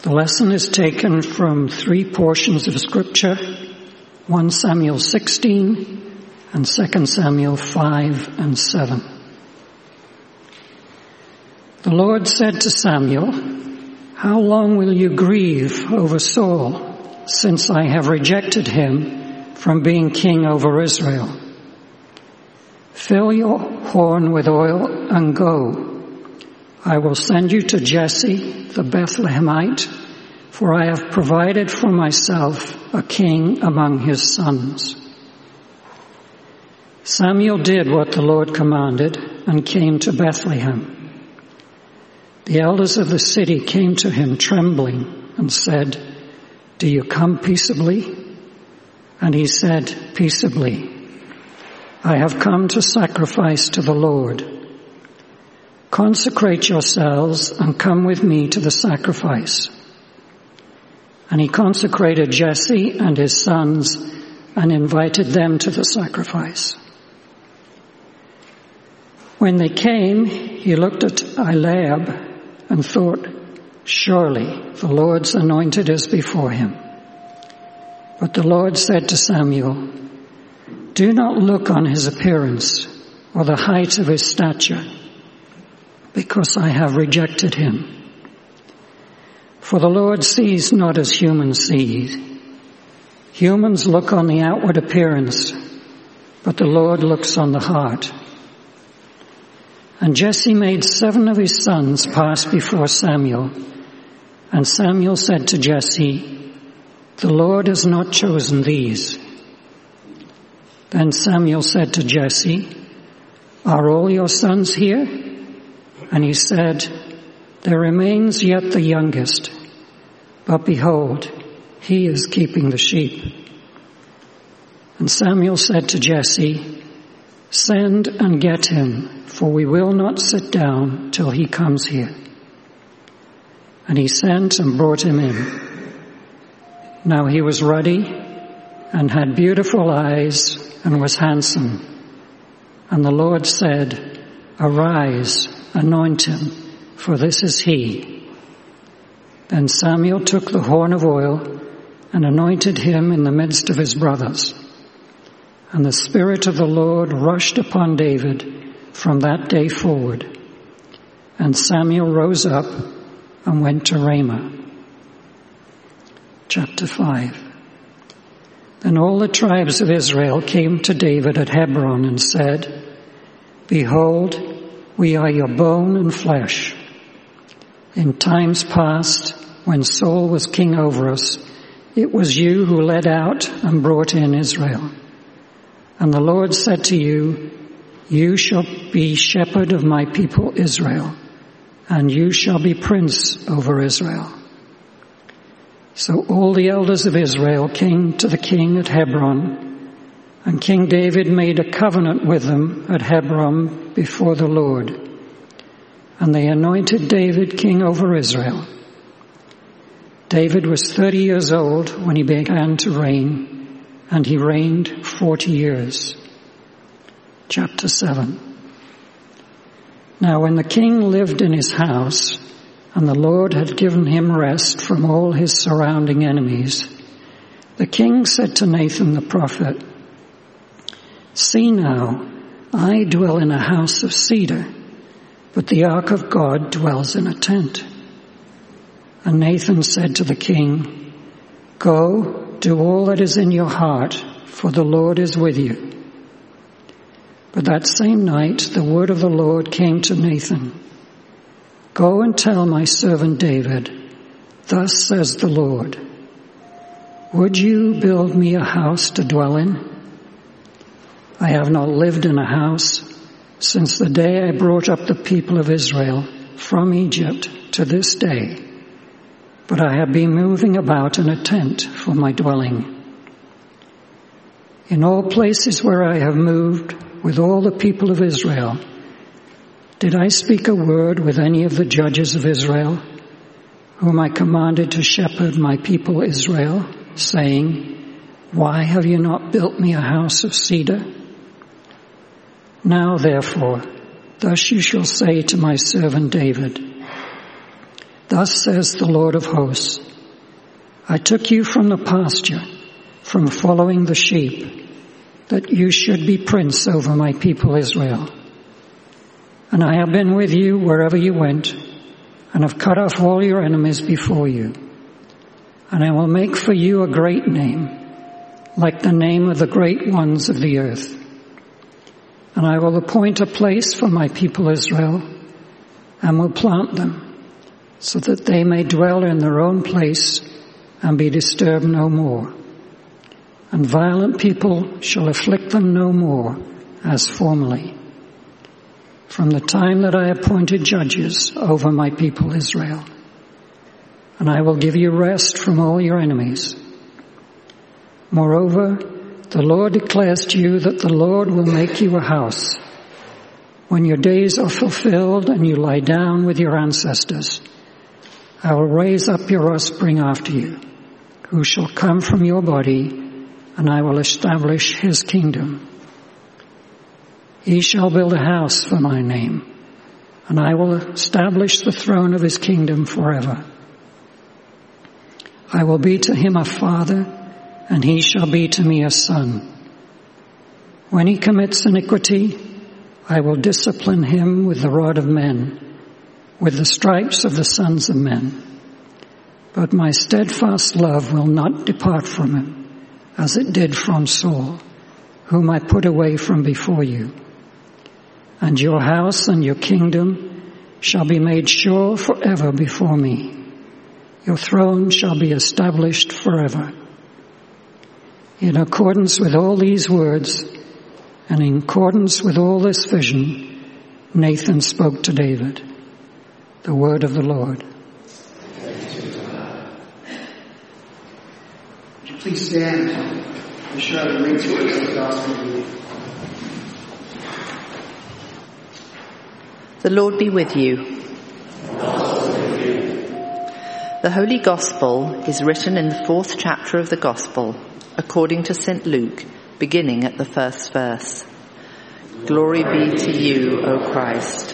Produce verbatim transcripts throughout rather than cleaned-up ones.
The lesson is taken from three portions of Scripture, First Samuel sixteen and Second Samuel five and seven. The Lord said to Samuel, "How long will you grieve over Saul, since I have rejected him from being king over Israel? Fill your horn with oil and go. I will send you to Jesse the Bethlehemite, for I have provided for myself a king among his sons." Samuel did what the Lord commanded and came to Bethlehem. The elders of the city came to him trembling and said, "Do you come peaceably?" And he said, "Peaceably. I have come to sacrifice to the Lord. Consecrate yourselves and come with me to the sacrifice." And he consecrated Jesse and his sons and invited them to the sacrifice. When they came, he looked at Eliab and thought, "Surely the Lord's anointed is before him." But the Lord said to Samuel, "Do not look on his appearance or the height of his stature, because I have rejected him. For the Lord sees not as humans see. Humans look on the outward appearance, but the Lord looks on the heart." And Jesse made seven of his sons pass before Samuel. And Samuel said to Jesse, "The Lord has not chosen these." Then Samuel said to Jesse, "Are all your sons here?" And he said, "There remains yet the youngest, but behold, he is keeping the sheep." And Samuel said to Jesse, "Send and get him, for we will not sit down till he comes here." And he sent and brought him in. Now he was ruddy and had beautiful eyes and was handsome. And the Lord said, "Arise, anoint him, for this is he." Then Samuel took the horn of oil and anointed him in the midst of his brothers. And the Spirit of the Lord rushed upon David from that day forward. And Samuel rose up and went to Ramah. Chapter five. Then all the tribes of Israel came to David at Hebron and said, "Behold, we are your bone and flesh. In times past, when Saul was king over us, it was you who led out and brought in Israel. And the Lord said to you, 'You shall be shepherd of my people Israel, and you shall be prince over Israel.' So all the elders of Israel came to the king at Hebron, and King David made a covenant with them at Hebron before the Lord. And they anointed David king over Israel. David was thirty years old when he began to reign, and he reigned forty years. Chapter seven. Now when the king lived in his house, and the Lord had given him rest from all his surrounding enemies, the king said to Nathan the prophet, "See now, I dwell in a house of cedar, but the ark of God dwells in a tent." And Nathan said to the king, "Go, do all that is in your heart, for the Lord is with you." But that same night the word of the Lord came to Nathan, "Go and tell my servant David, thus says the Lord, would you build me a house to dwell in? I have not lived in a house since the day I brought up the people of Israel from Egypt to this day, but I have been moving about in a tent for my dwelling. In all places where I have moved with all the people of Israel, did I speak a word with any of the judges of Israel, whom I commanded to shepherd my people Israel, saying, 'Why have you not built me a house of cedar?' Now, therefore, thus you shall say to my servant David, Thus says the Lord of hosts, I took you from the pasture, from following the sheep, that you should be prince over my people Israel. And I have been with you wherever you went, and have cut off all your enemies before you. And I will make for you a great name, like the name of the great ones of the earth. And I will appoint a place for my people Israel, and will plant them, so that they may dwell in their own place and be disturbed no more. And violent people shall afflict them no more as formerly, from the time that I appointed judges over my people Israel. And I will give you rest from all your enemies. Moreover, the Lord declares to you that the Lord will make you a house. When your days are fulfilled and you lie down with your ancestors, I will raise up your offspring after you, who shall come from your body, and I will establish his kingdom. He shall build a house for my name, and I will establish the throne of his kingdom forever. I will be to him a father, and he shall be to me a son. When he commits iniquity, I will discipline him with the rod of men, with the stripes of the sons of men. But my steadfast love will not depart from him, as it did from Saul, whom I put away from before you. And your house and your kingdom shall be made sure forever before me. Your throne shall be established forever. In accordance with all these words, and in accordance with all this vision, Nathan spoke to David. The word of the Lord. Would you please stand and share the read to us the gospel reading? The Lord be with you. The Holy Gospel is written in the fourth chapter of the Gospel, according to Saint Luke, beginning at the first verse. Glory be to you, O Christ.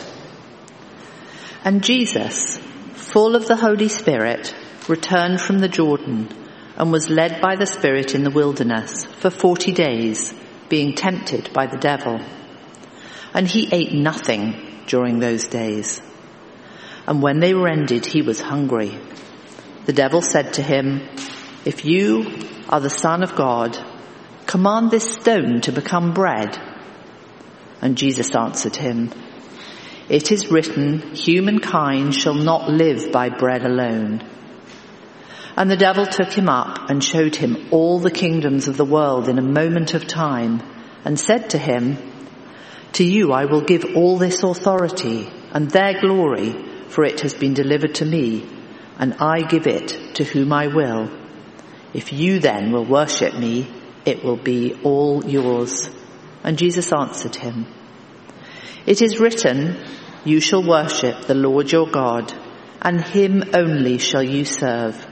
And Jesus, full of the Holy Spirit, returned from the Jordan and was led by the Spirit in the wilderness for forty days, being tempted by the devil. And he ate nothing during those days. And when they were ended, he was hungry. The devil said to him, If you are the Son of God, command this stone to become bread. And Jesus answered him, It is written, humankind shall not live by bread alone. And the devil took him up and showed him all the kingdoms of the world in a moment of time, and said to him, To you I will give all this authority and their glory, for it has been delivered to me, and I give it to whom I will. If you then will worship me, it will be all yours. And Jesus answered him, It is written, You shall worship the Lord your God, and him only shall you serve.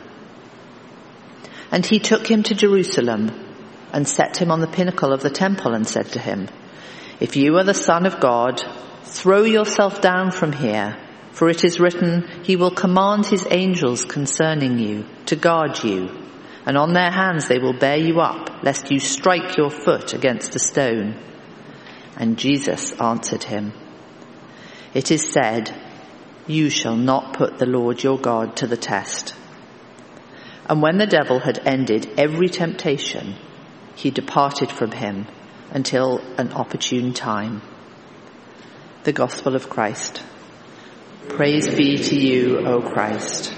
And he took him to Jerusalem and set him on the pinnacle of the temple and said to him, If you are the Son of God, throw yourself down from here, for it is written, He will command his angels concerning you to guard you, and on their hands they will bear you up, lest you strike your foot against a stone. And Jesus answered him, It is said, You shall not put the Lord your God to the test. And when the devil had ended every temptation, he departed from him until an opportune time. The Gospel of Christ. Praise be to you, O Christ.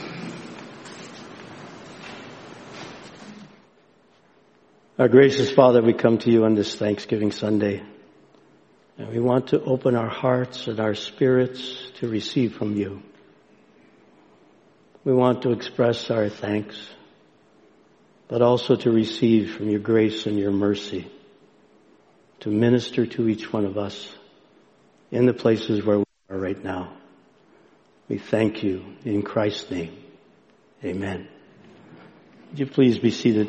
Our gracious Father, we come to you on this Thanksgiving Sunday, and we want to open our hearts and our spirits to receive from you. We want to express our thanks, but also to receive from your grace and your mercy, to minister to each one of us in the places where we are right now. We thank you in Christ's name. Amen. Would you please be seated?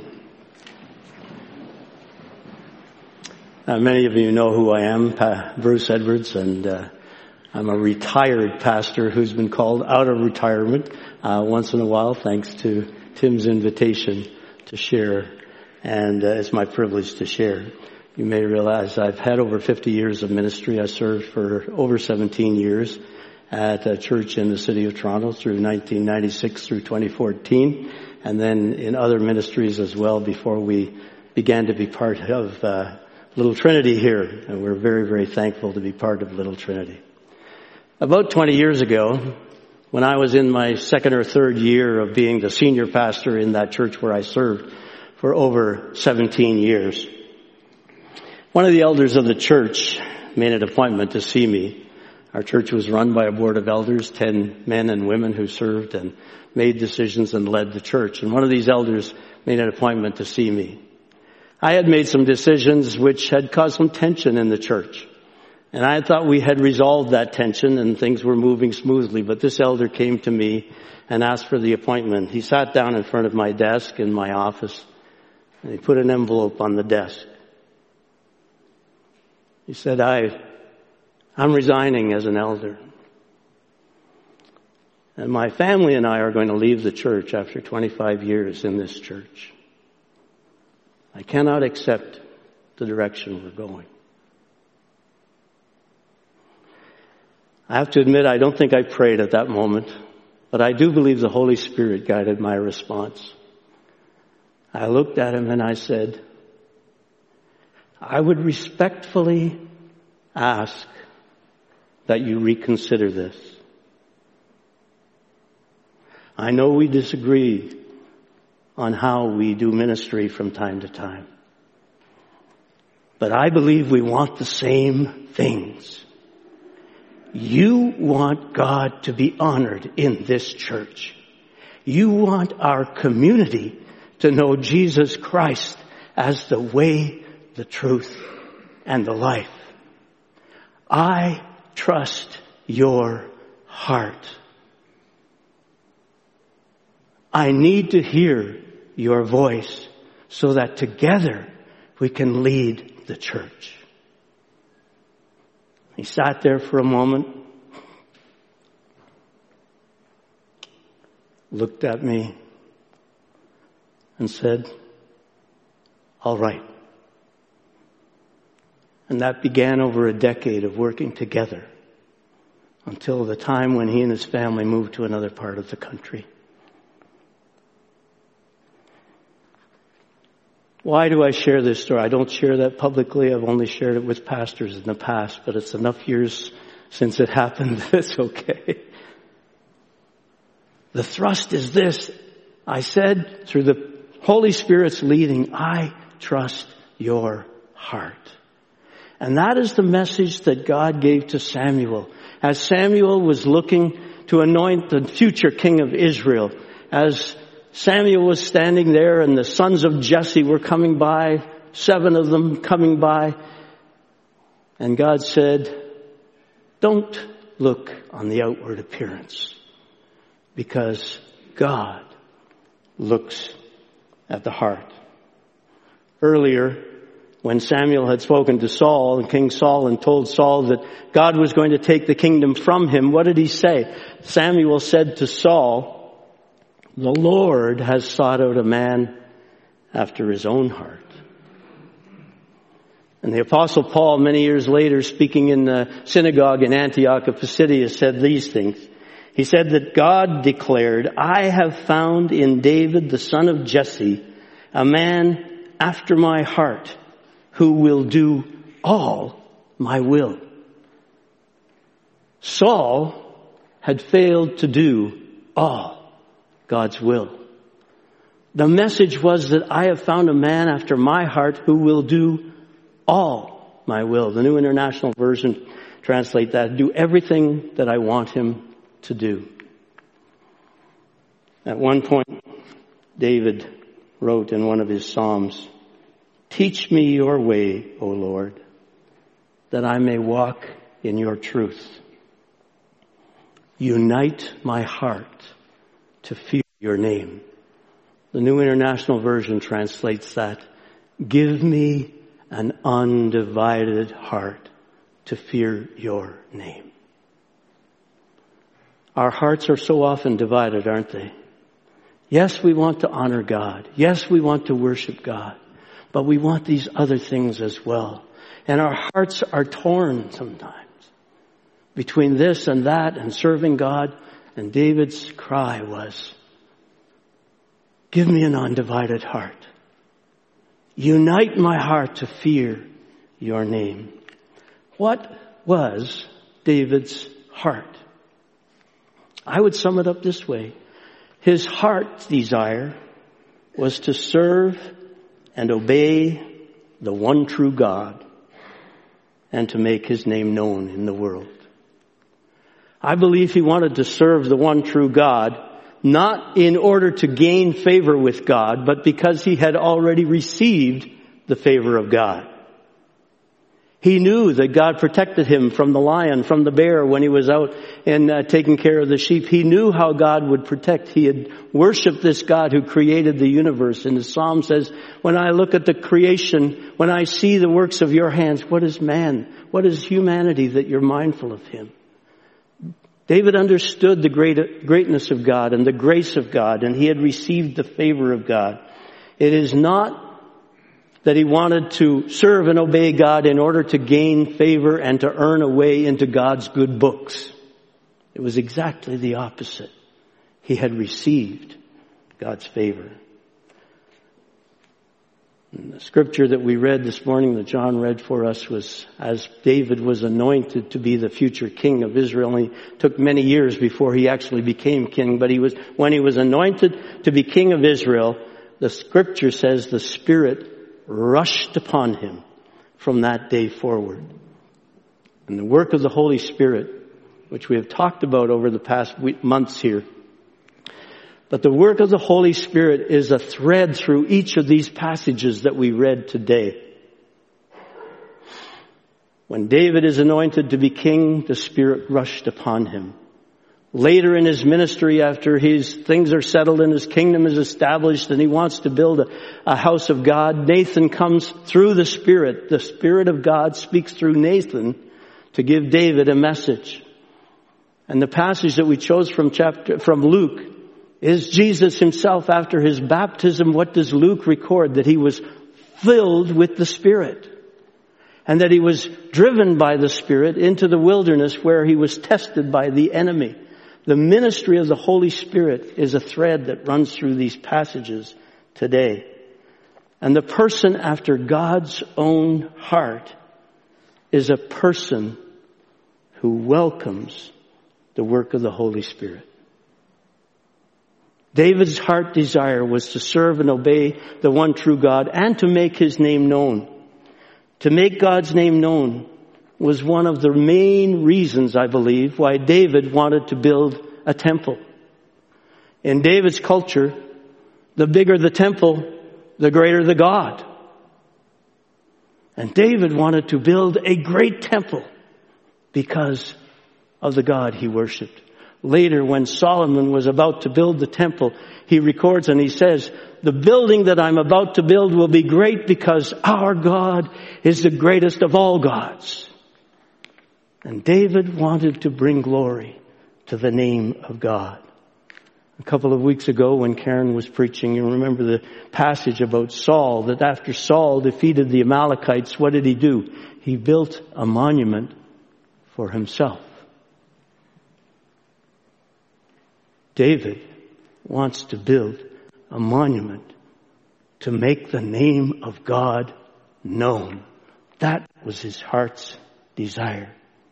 Uh, many of you know who I am, uh, Bruce Edwards, and uh, I'm a retired pastor who's been called out of retirement uh, once in a while, thanks to Tim's invitation to share, and uh, it's my privilege to share. You may realize I've had over fifty years of ministry. I served for over seventeen years at a church in the city of Toronto through nineteen ninety-six through twenty fourteen, and then in other ministries as well before we began to be part of uh, Little Trinity here, and we're very, very thankful to be part of Little Trinity. About twenty years ago, when I was in my second or third year of being the senior pastor in that church where I served for over seventeen years, one of the elders of the church made an appointment to see me. Our church was run by a board of elders, ten men and women who served and made decisions and led the church. And one of these elders made an appointment to see me. I had made some decisions which had caused some tension in the church. And I thought we had resolved that tension and things were moving smoothly. But this elder came to me and asked for the appointment. He sat down in front of my desk in my office and he put an envelope on the desk. He said, I, I'm resigning as an elder. And my family and I are going to leave the church after twenty-five years in this church. I cannot accept the direction we're going. I have to admit, I don't think I prayed at that moment, but I do believe the Holy Spirit guided my response. I looked at him and I said, I would respectfully ask that you reconsider this. I know we disagree on how we do ministry from time to time, but I believe we want the same things. You want God to be honored in this church. You want our community to know Jesus Christ as the way, the truth, and the life. I trust your heart. I need to hear your voice so that together we can lead the church. He sat there for a moment, looked at me, and said, all right. And that began over a decade of working together until the time when he and his family moved to another part of the country. Why do I share this story? I don't share that publicly. I've only shared it with pastors in the past, but it's enough years since it happened that it's okay. The thrust is this. I said, through the Holy Spirit's leading, I trust your heart. And that is the message that God gave to Samuel. As Samuel was looking to anoint the future king of Israel, as Samuel was standing there and the sons of Jesse were coming by, seven of them coming by, and God said, don't look on the outward appearance, because God looks at the heart. Earlier, when Samuel had spoken to Saul, and King Saul, and told Saul that God was going to take the kingdom from him, what did he say? Samuel said to Saul, the Lord has sought out a man after his own heart. And the Apostle Paul, many years later, speaking in the synagogue in Antioch of Pisidia, said these things. He said that God declared, I have found in David, the son of Jesse, a man after my heart, who will do all my will. Saul had failed to do all God's will. The message was that I have found a man after my heart who will do all my will. The New International Version translate that, do everything that I want him to do. At one point, David wrote in one of his Psalms, teach me your way, O Lord, that I may walk in your truth. Unite my heart to fear your name. The New International Version translates that, give me an undivided heart to fear your name. Our hearts are so often divided, aren't they? Yes, we want to honor God. Yes, we want to worship God. But we want these other things as well. And our hearts are torn sometimes between this and that and serving God. And David's cry was, give me an undivided heart. Unite my heart to fear your name. What was David's heart? I would sum it up this way. His heart's desire was to serve and obey the one true God and to make his name known in the world. I believe he wanted to serve the one true God, not in order to gain favor with God, but because he had already received the favor of God. He knew that God protected him from the lion, from the bear when he was out and uh, taking care of the sheep. He knew how God would protect. He had worshiped this God who created the universe. And the psalm says, when I look at the creation, when I see the works of your hands, what is man? What is humanity that you're mindful of him? David understood the great, greatness of God and the grace of God, and he had received the favor of God. It is not that he wanted to serve and obey God in order to gain favor and to earn a way into God's good books. It was exactly the opposite. He had received God's favor. And the scripture that we read this morning, that John read for us, was as David was anointed to be the future king of Israel. And it took many years before he actually became king. But he was, when he was anointed to be king of Israel, the scripture says the Spirit rushed upon him from that day forward. And the work of the Holy Spirit, which we have talked about over the past week, months here, but the work of the Holy Spirit is a thread through each of these passages that we read today. When David is anointed to be king, the Spirit rushed upon him. Later in his ministry, after his things are settled and his kingdom is established and he wants to build a, a house of God, Nathan comes through the Spirit. The Spirit of God speaks through Nathan to give David a message. And the passage that we chose from chapter, from Luke is Jesus himself after his baptism. What does Luke record? That he was filled with the Spirit. And that he was driven by the Spirit into the wilderness where he was tested by the enemy. The ministry of the Holy Spirit is a thread that runs through these passages today. And the person after God's own heart is a person who welcomes the work of the Holy Spirit. David's heart desire was to serve and obey the one true God and to make his name known. To make God's name known was one of the main reasons, I believe, why David wanted to build a temple. In David's culture, the bigger the temple, the greater the God. And David wanted to build a great temple because of the God he worshipped. Later, when Solomon was about to build the temple, he records and he says, the building that I'm about to build will be great because our God is the greatest of all gods. And David wanted to bring glory to the name of God. A couple of weeks ago when Karen was preaching, you remember the passage about Saul, that after Saul defeated the Amalekites, what did he do? He built a monument for himself. David wants to build a monument to make the name of God known. That was his heart's desire.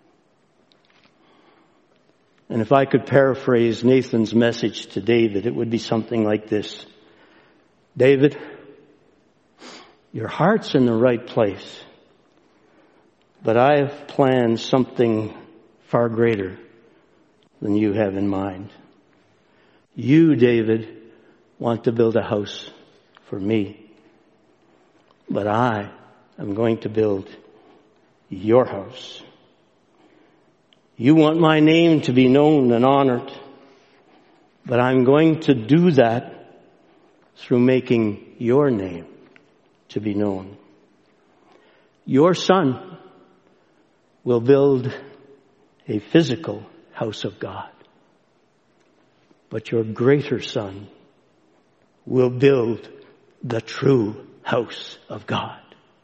And if I could paraphrase Nathan's message to David, it would be something like this. David, your heart's in the right place, but I have planned something far greater than you have in mind. You, David, want to build a house for me, but I am going to build your house. You want my name to be known and honored, but I'm going to do that through making your name to be known. Your son will build a physical house of God. but your greater Son will build the true house of God.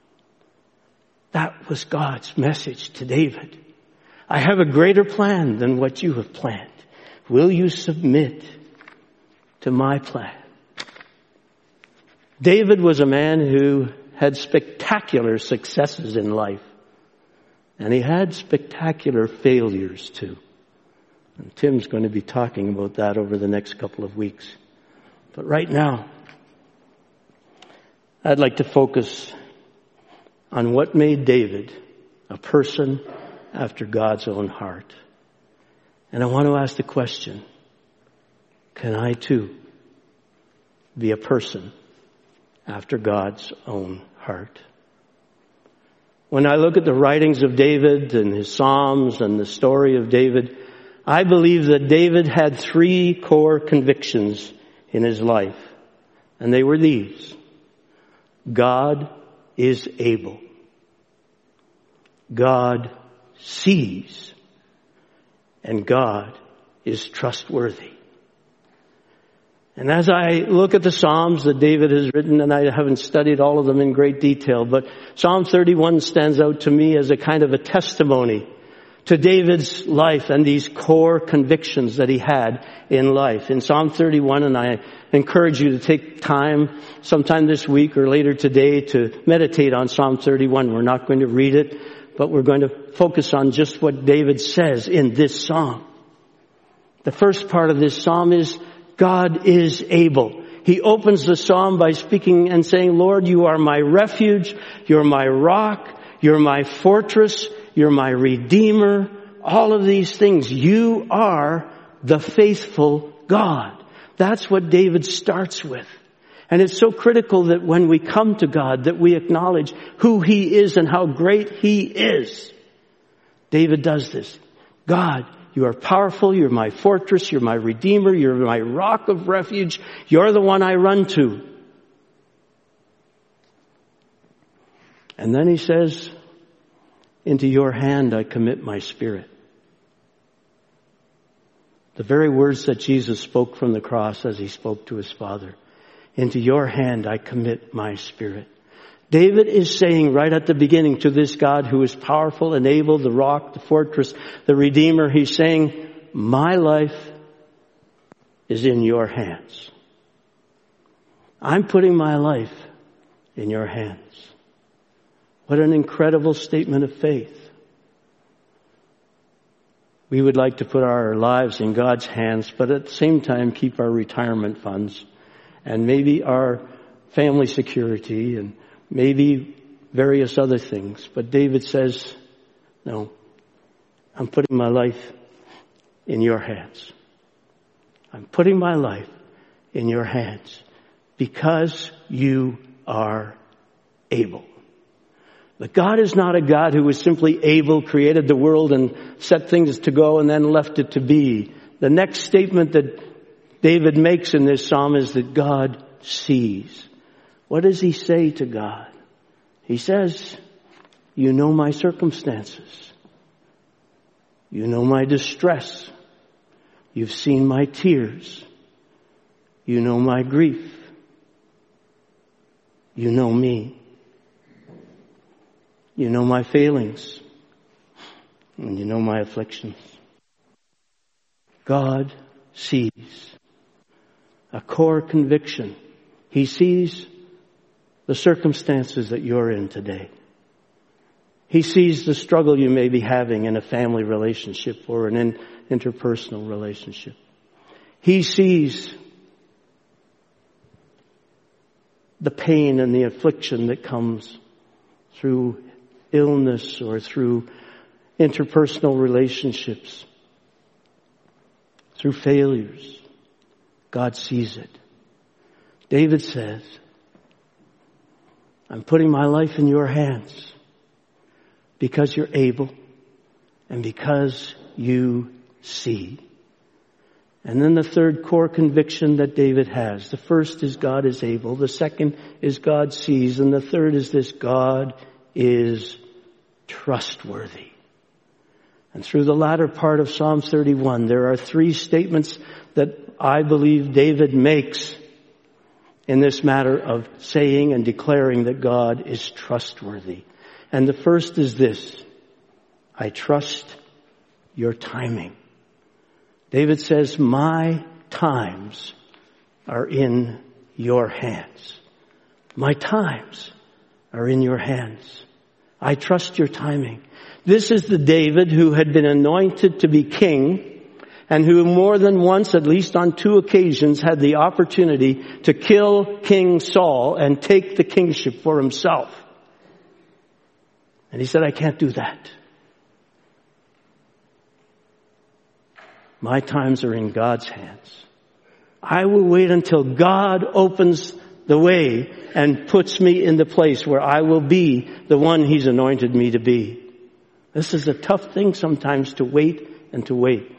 That was God's message to David. I have a greater plan than what you have planned. Will you submit to my plan? David was a man who had spectacular successes in life. And he had spectacular failures too. And Tim's going to be talking about that over the next couple of weeks. But right now, I'd like to focus on what made David a person after God's own heart. And I want to ask the question, can I too be a person after God's own heart? When I look at the writings of David and his Psalms and the story of David, I believe that David had three core convictions in his life. And they were these. God is able. God sees. And God is trustworthy. And as I look at the Psalms that David has written, and I haven't studied all of them in great detail, but Psalm thirty-one stands out to me as a kind of a testimony to David's life and these core convictions that he had in life. In Psalm thirty-one, and I encourage you to take time sometime this week or later today to meditate on Psalm thirty-one. We're not going to read it, but we're going to focus on just what David says in this psalm. The first part of this psalm is, God is able. He opens the psalm by speaking and saying, Lord, you are my refuge, you're my rock, you're my fortress, you're my redeemer. All of these things, you are the faithful God. That's what David starts with. And it's so critical that when we come to God, that we acknowledge who He is and how great He is. David does this. God, you are powerful, you're my fortress, you're my redeemer, you're my rock of refuge, you're the one I run to. And then he says, into your hand I commit my spirit. The very words that Jesus spoke from the cross as He spoke to His Father. Into your hand I commit my spirit. David is saying right at the beginning to this God who is powerful and able, the rock, the fortress, the redeemer, he's saying, my life is in your hands. I'm putting my life in your hands. What an incredible statement of faith. We would like to put our lives in God's hands, but at the same time keep our retirement funds and maybe our family security and maybe various other things. But David says, no, I'm putting my life in your hands. I'm putting my life in your hands because you are able. But God is not a God who was simply able, created the world and set things to go and then left it to be. The next statement that David makes in this psalm is that God sees. What does he say to God? He says, you know my circumstances. You know my distress. You've seen my tears. You know my grief. You know me. You know my failings. And you know my afflictions. God sees. A core conviction. He sees the circumstances that you're in today. He sees the struggle you may be having in a family relationship or an interpersonal relationship. He sees the pain and the affliction that comes through illness or through interpersonal relationships, through failures. God sees it. David says, I'm putting my life in your hands because you're able and because you see. And then the third core conviction that David has. The first is God is able. The second is God sees. And the third is this: God is trustworthy. And through the latter part of Psalm thirty-one, there are three statements that I believe David makes in this matter of saying and declaring that God is trustworthy. And the first is this: I trust your timing. David says, my times are in your hands. My times are in your hands. I trust your timing. This is the David who had been anointed to be king, and who more than once, at least on two occasions, had the opportunity to kill King Saul and take the kingship for himself. And he said, I can't do that. My times are in God's hands. I will wait until God opens the way and puts me in the place where I will be the one He's anointed me to be. This is a tough thing sometimes, to wait and to wait.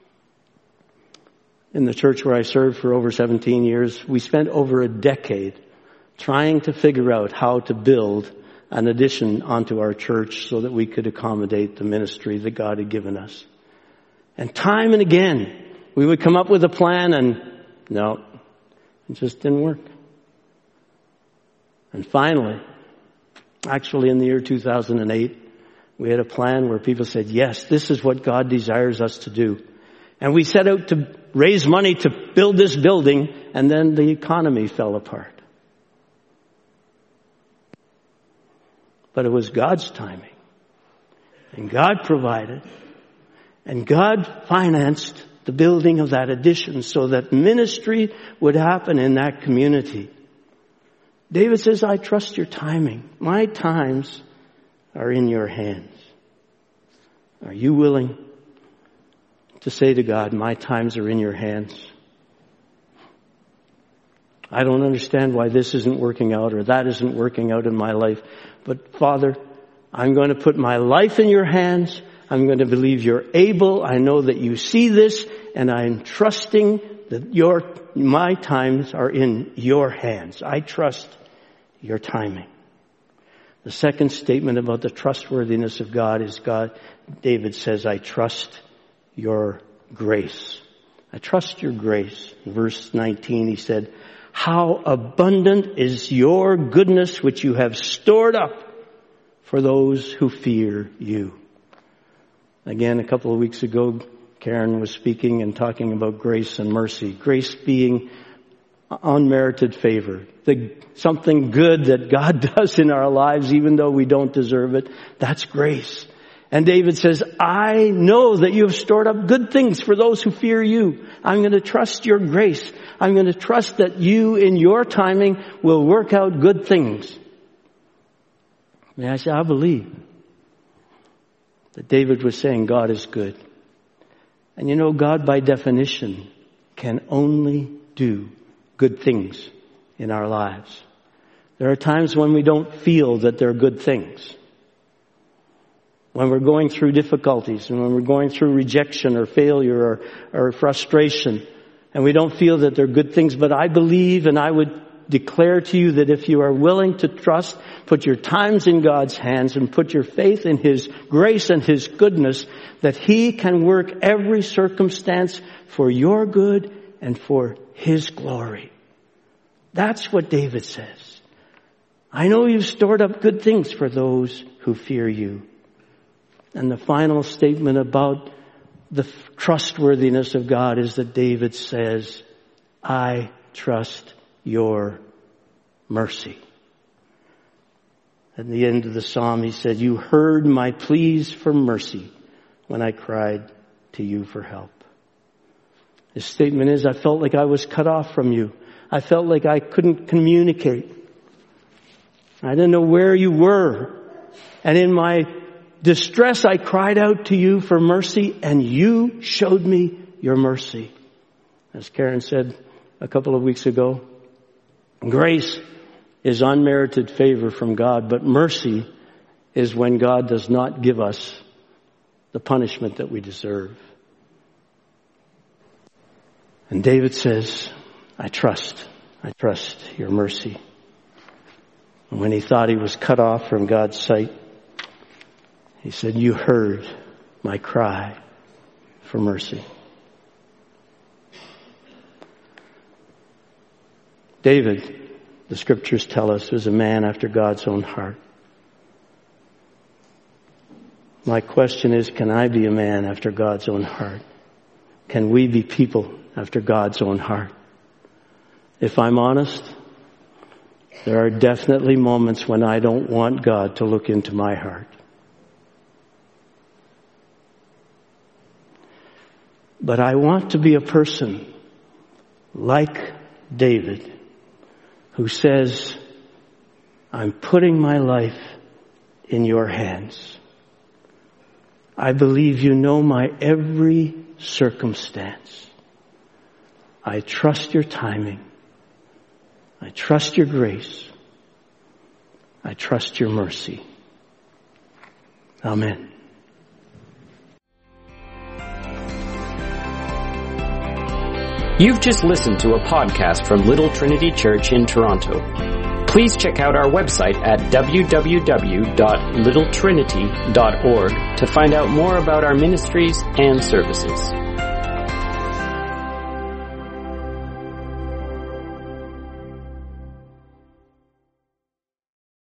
In the church where I served for over seventeen years, we spent over a decade trying to figure out how to build an addition onto our church so that we could accommodate the ministry that God had given us. And time and again, we would come up with a plan and no, it just didn't work. And finally, actually in the year two thousand eight, we had a plan where people said, yes, this is what God desires us to do. And we set out to raise money to build this building, and then the economy fell apart. But it was God's timing. And God provided. And God financed the building of that addition so that ministry would happen in that community. David says, I trust your timing. My times are in your hands. Are you willing to say to God, my times are in your hands? I don't understand why this isn't working out or that isn't working out in my life. But Father, I'm going to put my life in your hands. I'm going to believe you're able. I know that you see this, and I'm trusting that your, my times are in your hands. I trust your timing. The second statement about the trustworthiness of God is God, David says, I trust your grace. I trust your grace. In verse nineteen, he said, how abundant is your goodness which you have stored up for those who fear you. Again, a couple of weeks ago, Karen was speaking and talking about grace and mercy. Grace being unmerited favor. The, something good that God does in our lives, even though we don't deserve it. That's grace. And David says, I know that you have stored up good things for those who fear you. I'm going to trust your grace. I'm going to trust that you, in your timing, will work out good things. May I say, I believe that David was saying God is good. And you know, God by definition can only do good things in our lives. There are times when we don't feel that they're good things. When we're going through difficulties and when we're going through rejection or failure or, or frustration, and we don't feel that they're good things. But I believe, and I would declare to you, that if you are willing to trust, put your times in God's hands and put your faith in His grace and His goodness, that He can work every circumstance for your good and for His glory. That's what David says. I know you've stored up good things for those who fear you. And the final statement about the trustworthiness of God is that David says, I trust your mercy. At the end of the psalm, he said, you heard my pleas for mercy when I cried to you for help. His statement is, I felt like I was cut off from you. I felt like I couldn't communicate. I didn't know where you were. And in my distress, I cried out to you for mercy, and you showed me your mercy. As Karen said a couple of weeks ago, grace is unmerited favor from God, but mercy is when God does not give us the punishment that we deserve. And David says, I trust, I trust your mercy. And when he thought he was cut off from God's sight, he said, you heard my cry for mercy. David, the scriptures tell us, was a man after God's own heart. My question is, can I be a man after God's own heart? Can we be people after God's own heart? If I'm honest, there are definitely moments when I don't want God to look into my heart. But I want to be a person like David who says, I'm putting my life in your hands. I believe you know my every circumstance. I trust your timing. I trust your grace. I trust your mercy. Amen. You've just listened to a podcast from Little Trinity Church in Toronto. Please check out our website at w w w dot little trinity dot org to find out more about our ministries and services.